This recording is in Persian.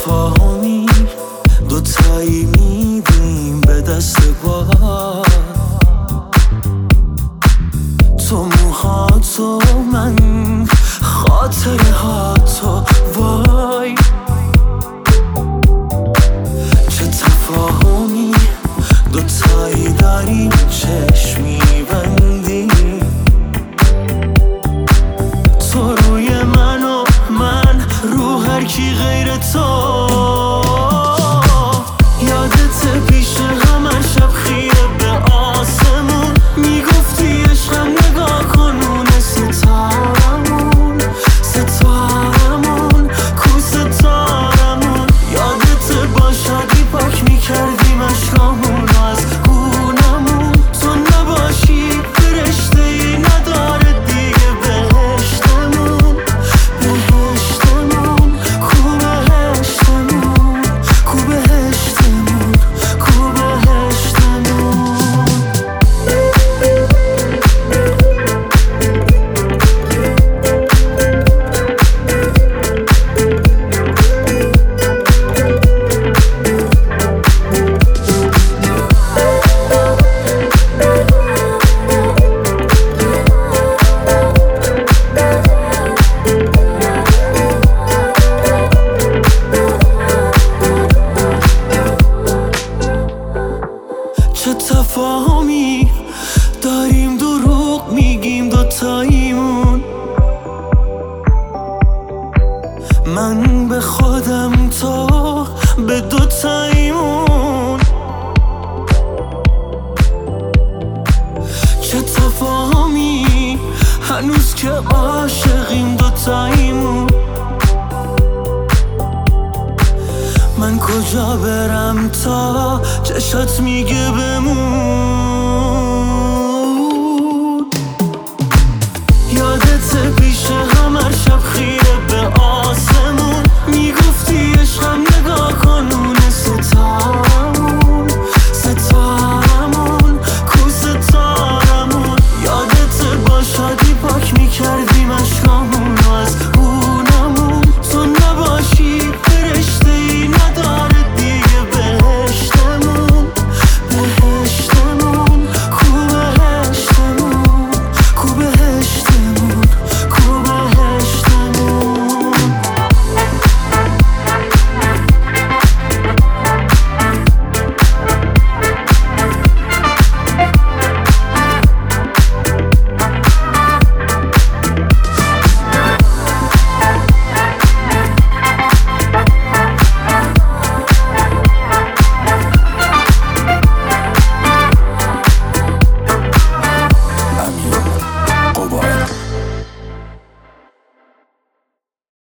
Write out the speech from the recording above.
تفاهمی دوتایی میدیم به دست باد، تو موهاتو من خاطره هاتو وای. چه تفاهمی دوتایی داریم چشمی بندی، تو روی من و من رو هر کی غیر تو. یادت پیش هم هر شب خیره به آسمون میگفتی عشقم نگاه کن اونه ستارمون، ستارمون کو ستارمون. یادت باشدی پاک میکردیم عشقامون از گونمون، تو نباشی فرشته ای نداره دیگه بهشتمون، بهشتمون کو بهشتمون، کو بهشتمون، کو بهشتمون. چه تفاهمی داریم دروغ میگیم دوتاییمون، من به خودم تو به دوتاییمون. چه تفاهمی هنوز که عاشقیم دوتاییمون، من کجا برم تا چشات میگه بمون.